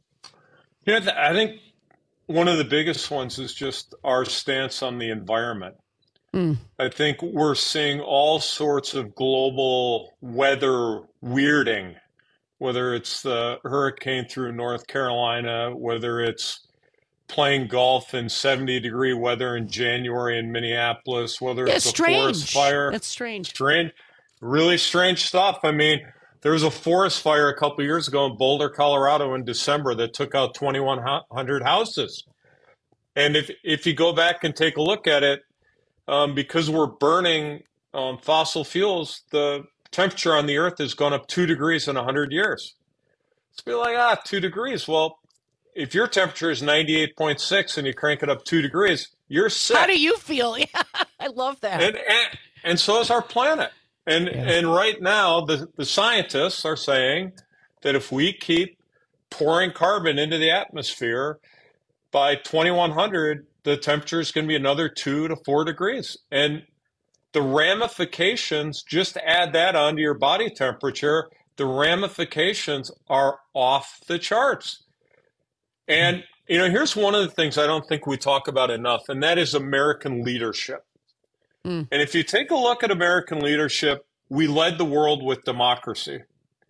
Yeah, I think one of the biggest ones is just our stance on the environment. Mm. I think we're seeing all sorts of global weather weirding, whether it's the hurricane through North Carolina, whether it's playing golf in seventy degree weather in January in Minneapolis, whether yeah, it's a strange. forest fire. That's strange. Strange, really strange stuff. I mean, there was a forest fire a couple of years ago in Boulder, Colorado in December that took out twenty-one hundred houses. And if if you go back and take a look at it, um, because we're burning um, fossil fuels, the temperature on the Earth has gone up two degrees in one hundred years. It's be like, ah, two degrees. Well, if your temperature is ninety-eight point six and you crank it up two degrees, you're sick. How do you feel? Yeah, I love that. And, and, and so is our planet. And yeah. and right now, the, the scientists are saying that if we keep pouring carbon into the atmosphere, by twenty-one hundred, the temperature is going to be another two to four degrees. And the ramifications, just add that onto your body temperature, the ramifications are off the charts. And, you know, here's one of the things I don't think we talk about enough, and that is American leadership. Mm. And if you take a look at American leadership, we led the world with democracy.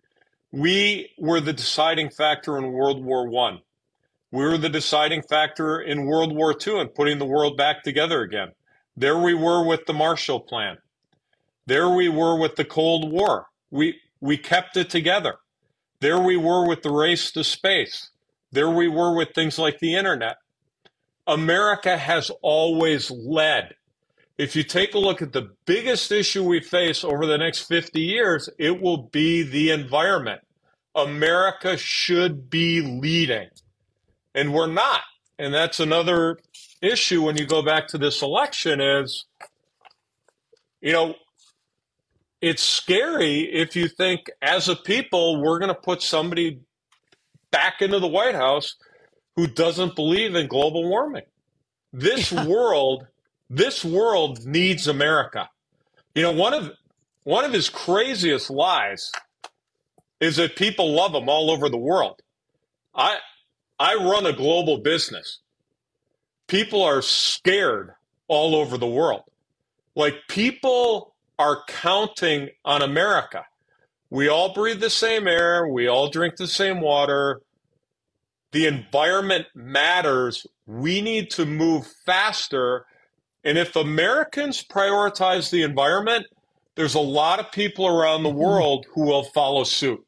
We were the deciding factor in World War One. We were the deciding factor in World War Two and putting the world back together again. There we were with the Marshall Plan. There we were with the Cold War. We we kept it together. There we were with the race to space. There we were with things like the internet. America has always led. If you take a look at the biggest issue we face over the next fifty years, it will be the environment. America should be leading, and we're not. And that's another issue when you go back to this election is, you know, it's scary if you think as a people, we're going to put somebody back into the White House who doesn't believe in global warming. This world, this world needs America. You know, one of one of his craziest lies is that people love him all over the world. I I run a global business. People are scared all over the world. Like, people are counting on America. We all breathe the same air. We all drink the same water. The environment matters. We need to move faster. And if Americans prioritize the environment, there's a lot of people around the world who will follow suit.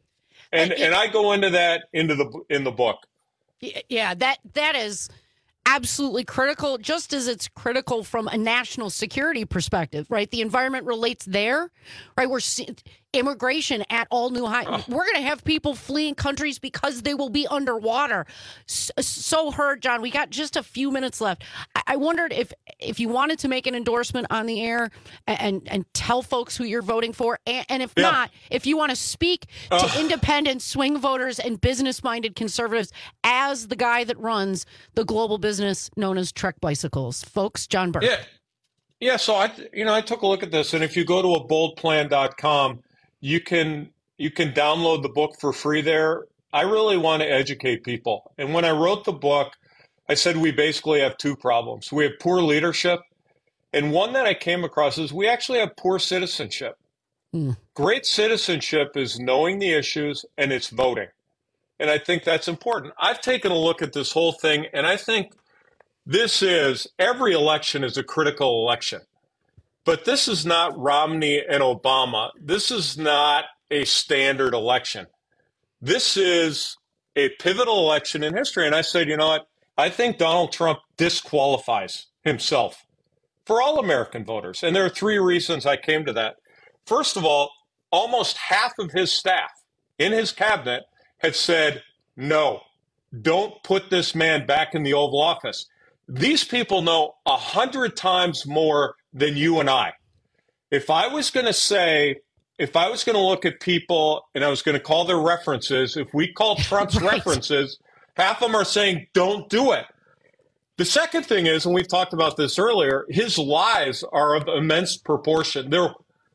And and I go into that into the in the book. Yeah, that that is absolutely critical, just as it's critical from a national security perspective, right? The environment relates there, right? We're seeing immigration at all new highs. Oh. We're going to have people fleeing countries because they will be underwater. So, so heard, John. We got just a few minutes left. I, I wondered if if you wanted to make an endorsement on the air and and, and tell folks who you're voting for, and, and if yeah. not, if you want to speak to uh. independent swing voters and business-minded conservatives as the guy that runs the global business known as Trek Bicycles. Folks, John Burke. Yeah, yeah. So I, you know, I took a look at this, and if you go to a bold plan dot com, you can you can download the book for free there. I really want to educate people. And when I wrote the book, I said we basically have two problems. We have poor leadership, and one that I came across is we actually have poor citizenship. Mm. Great citizenship is knowing the issues, and it's voting. And I think that's important. I've taken a look at this whole thing, and I think this is, every election is a critical election. But this is not Romney and Obama. This is not a standard election. This is a pivotal election in history. And I said, you know what? I think Donald Trump disqualifies himself for all American voters. And there are three reasons I came to that. First of all, almost half of his staff in his cabinet had said, no, don't put this man back in the Oval Office. These people know a hundred times more than you and I. If I was going to say, if I was going to look at people and I was going to call their references, if we call Trump's right. references, half of them are saying, don't do it. The second thing is, and we've talked about this earlier, his lies are of immense proportion. They're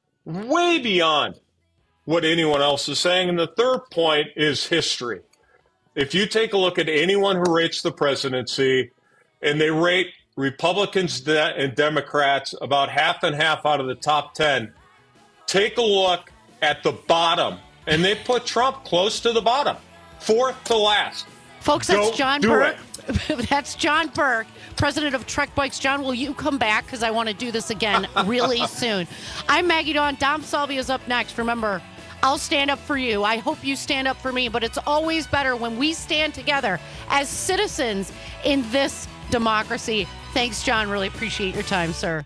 way beyond what anyone else is saying. And the third point is history. If you take a look at anyone who rates the presidency, and they rate Republicans de- and Democrats about half and half out of the top ten, take a look at the bottom, and they put Trump close to the bottom, fourth to last. Folks, that's Don't John Burke. That's John Burke, president of Trek Bikes. John, will you come back? Because I want to do this again really soon. I'm Maggie Dawn. Dom Salvia is up next. Remember, I'll stand up for you. I hope you stand up for me. But it's always better when we stand together as citizens in this democracy. Thanks, John. Really appreciate your time, sir.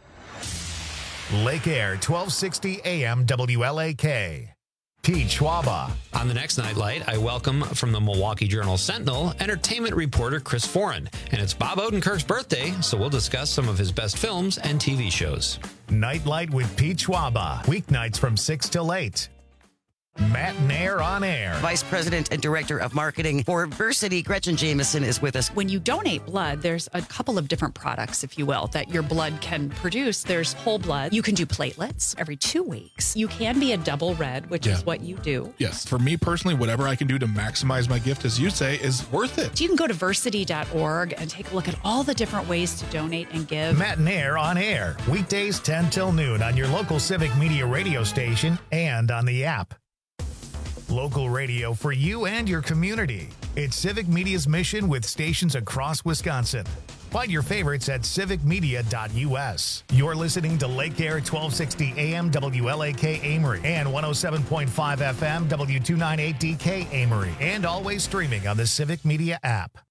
Lake Air, twelve sixty A M W L A K. Pete Schwaba. On the next Nightlight, I welcome from the Milwaukee Journal-Sentinel entertainment reporter Chris Foran. And it's Bob Odenkirk's birthday, so we'll discuss some of his best films and T V shows. Nightlight with Pete Schwaba. Weeknights from six till eight. Matt Nair on air. Vice President and Director of Marketing for Versity, Gretchen Jameson, is with us. When you donate blood, there's a couple of different products, if you will, that your blood can produce. There's whole blood. You can do platelets every two weeks. You can be a double red, which Yeah. is what you do. Yes. For me personally, whatever I can do to maximize my gift, as you say, is worth it. So you can go to versity dot org and take a look at all the different ways to donate and give. Matt Nair on air. Weekdays ten till noon on your local Civic Media radio station and on the app. Local radio for you and your community. It's Civic Media's mission with stations across Wisconsin. Find your favorites at civic media dot U S. You're listening to Lake Air twelve sixty A M W L A K Amory and one oh seven point five F M W two ninety-eight D K Amory, and always streaming on the Civic Media app.